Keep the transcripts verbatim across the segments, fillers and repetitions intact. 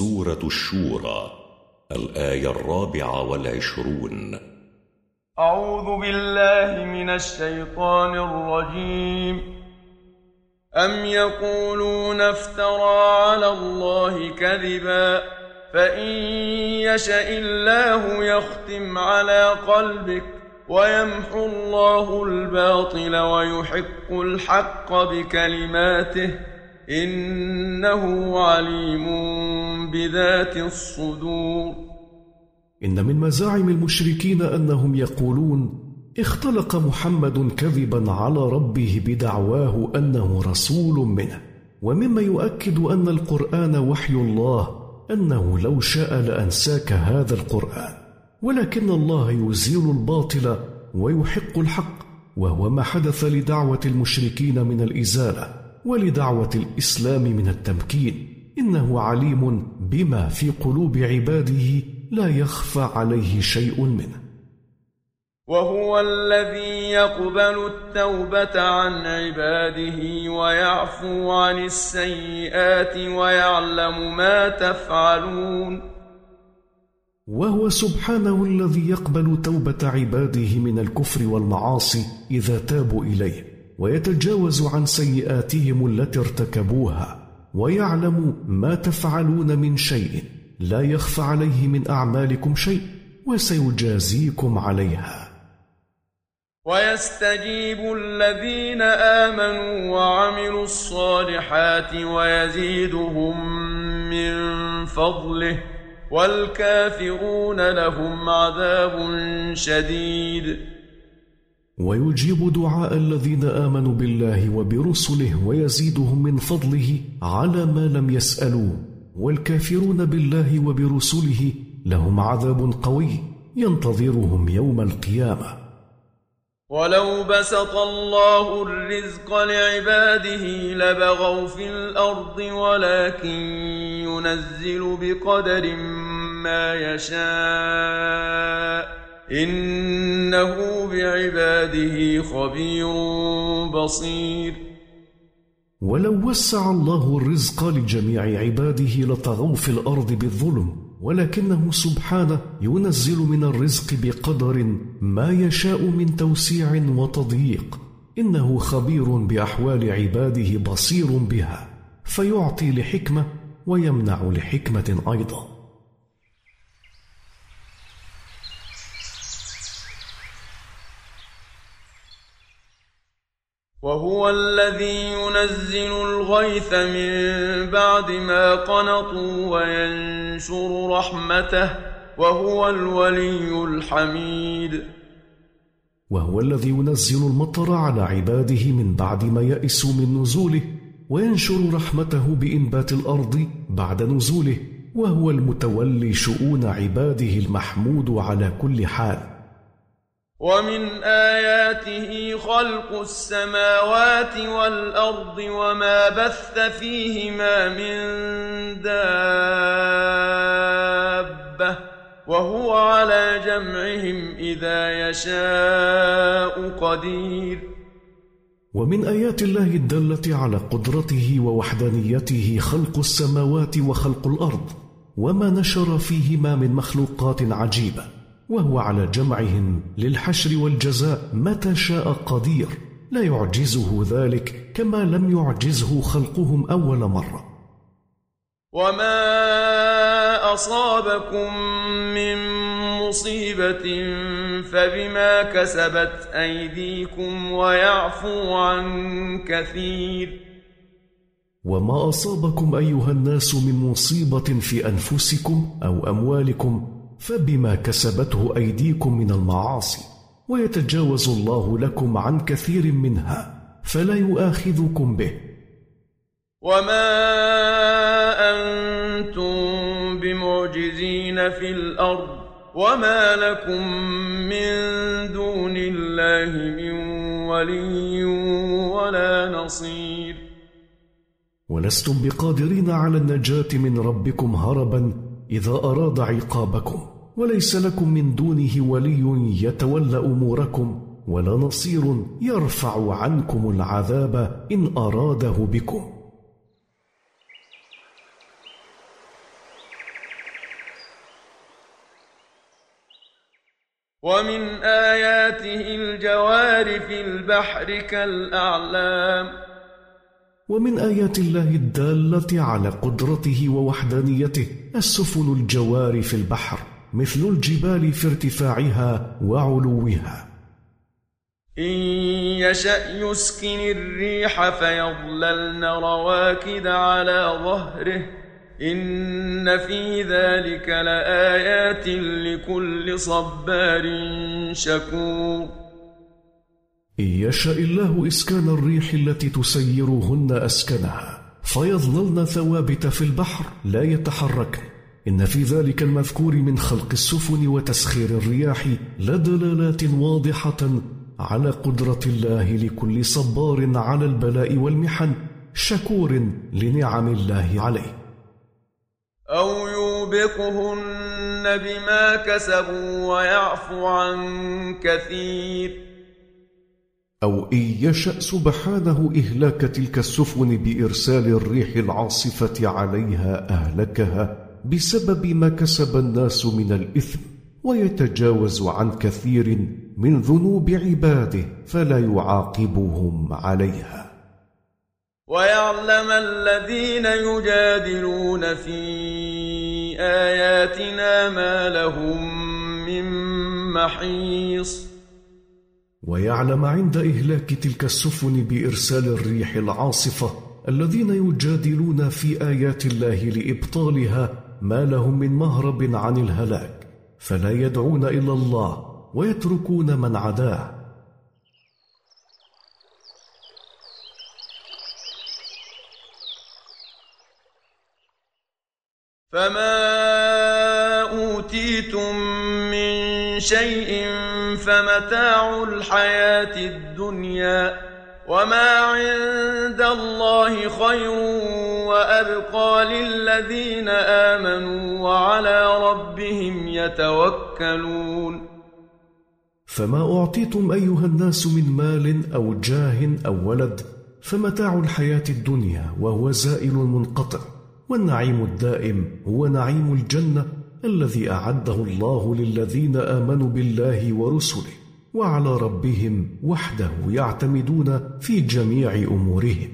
سورة الشورى، الآية الرابعة والعشرون. أعوذ بالله من الشيطان الرجيم. أم يقولون افترى على الله كذبا فإن يشأ الله يختم على قلبك ويمحو الله الباطل ويحق الحق بكلماته إنه عليم بذات الصدور. إن من مزاعم المشركين أنهم يقولون اختلق محمد كذبا على ربه بدعواه أنه رسول منه، ومما يؤكد أن القرآن وحي الله أنه لو شاء لأنساك هذا القرآن، ولكن الله يزيل الباطل ويحق الحق، وهو ما حدث لدعوة المشركين من الإزالة ولدعوة الإسلام من التمكين. إنه عليم بما في قلوب عباده لا يخفى عليه شيء منه. وهو الذي يقبل التوبة عن عباده ويعفو عن السيئات ويعلم ما تفعلون. وهو سبحانه الذي يقبل توبة عباده من الكفر والمعاصي إذا تابوا إليه، ويتجاوز عن سيئاتهم التي ارتكبوها، ويعلم ما تفعلون من شيء لا يخفى عليه من أعمالكم شيء، وسيجازيكم عليها. ويستجيب الذين آمنوا وعملوا الصالحات ويزيدهم من فضله والكافرون لهم عذاب شديد. ويجيب دعاء الذين آمنوا بالله وبرسله ويزيدهم من فضله على ما لم يسألوه، والكافرون بالله وبرسله لهم عذاب قوي ينتظرهم يوم القيامة. ولو بسط الله الرزق لعباده لبغوا في الأرض ولكن ينزل بقدر ما يشاء إنه بعباده خبير بصير. ولو وسع الله الرزق لجميع عباده لطغوا في الأرض بالظلم، ولكنه سبحانه ينزل من الرزق بقدر ما يشاء من توسيع وتضييق. إنه خبير بأحوال عباده بصير بها، فيعطي لحكمة ويمنع لحكمة أيضا. وهو الذي ينزل الغيث من بعد ما قنطوا وينشر رحمته وهو الولي الحميد. وهو الذي ينزل المطر على عباده من بعد ما يئسوا من نزوله، وينشر رحمته بإنبات الأرض بعد نزوله، وهو المتولي شؤون عباده المحمود على كل حال. ومن آياته خلق السماوات والأرض وما بث فيهما من دابة وهو على جمعهم إذا يشاء قدير. ومن آيات الله الدالة على قدرته ووحدانيته خلق السماوات وخلق الأرض وما نشر فيهما من مخلوقات عجيبة، وهو على جمعهم للحشر والجزاء متى شاء قدير، لا يعجزه ذلك كما لم يعجزه خلقهم أول مرة. وما أصابكم من مصيبة فبما كسبت أيديكم ويعفو عن كثير. وما أصابكم أيها الناس من مصيبة في أنفسكم أو أموالكم فبما كسبته أيديكم من المعاصي، ويتجاوز الله لكم عن كثير منها فلا يؤاخذكم به. وما أنتم بمعجزين في الأرض وما لكم من دون الله من ولي ولا نصير. ولستم بقادرين على النجاة من ربكم هربا إذا أراد عقابكم، وليس لكم من دونه ولي يتولى أموركم ولا نصير يرفع عنكم العذاب إن أراده بكم. ومن آياته الجوار في البحر كالأعلام ومن آيات الله الدالة على قدرته ووحدانيته السفن الجوار في البحر مثل الجبال في ارتفاعها وعلوها. إن يشأ يسكن الريح فيظللن رواكد على ظهره إن في ذلك لآيات لكل صبار شكور. إن يشاء الله إسكان الريح التي تسيرهن أسكنها فيظللن ثوابت في البحر لا يتحركن إن في ذلك المذكور من خلق السفن وتسخير الرياح لدلالات واضحة على قدرة الله لكل صبار على البلاء والمحن شكور لنعم الله عليه. أو يوبقهن بما كسبوا ويعفو عن كثير. أو إن يشأ سبحانه إهلاك تلك السفن بإرسال الريح العاصفة عليها أهلكها بسبب ما كسب الناس من الإثم ويتجاوز عن كثير من ذنوب عباده فلا يعاقبهم عليها. ويعلم الذين يجادلون في آياتنا ما لهم من محيص. ويعلم عند إهلاك تلك السفن بإرسال الريح العاصفة الذين يجادلون في آيات الله لإبطالها ما لهم من مهرب عن الهلاك فلا يدعون إلى الله ويتركون من عداه. فما أوتيتم من شيء فمتاع الحياة الدنيا وما عند الله خير وأبقى للذين آمنوا وعلى ربهم يتوكلون. فما أعطيتم أيها الناس من مال أو جاه أو ولد فمتاع الحياة الدنيا وهو زائل منقطع، والنعيم الدائم هو نعيم الجنة الذي أعده الله للذين آمنوا بالله ورسله وعلى ربهم وحده يعتمدون في جميع أمورهم.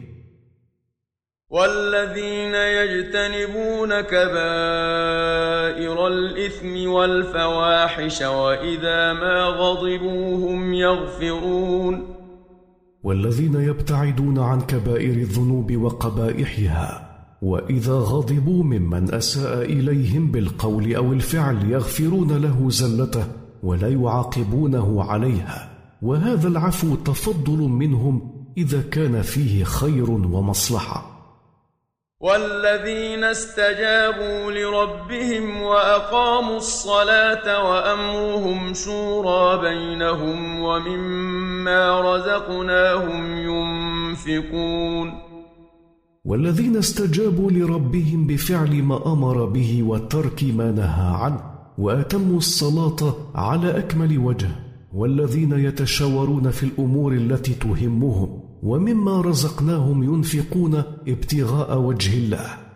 والذين يجتنبون كبائر الإثم والفواحش وإذا ما غضبوا هم يغفرون. والذين يبتعدون عن كبائر الذنوب وقبائحها وإذا غضبوا ممن أساء إليهم بالقول أو الفعل يغفرون له زلته ولا يعاقبونه عليها، وهذا العفو تفضل منهم إذا كان فيه خير ومصلحة. والذين استجابوا لربهم وأقاموا الصلاة وأمرهم شورى بينهم ومما رزقناهم ينفقون. والذين استجابوا لربهم بفعل ما أمر به وترك ما نهى عنه وأتموا الصلاة على أكمل وجه، والذين يتشاورون في الأمور التي تهمهم ومما رزقناهم ينفقون ابتغاء وجه الله.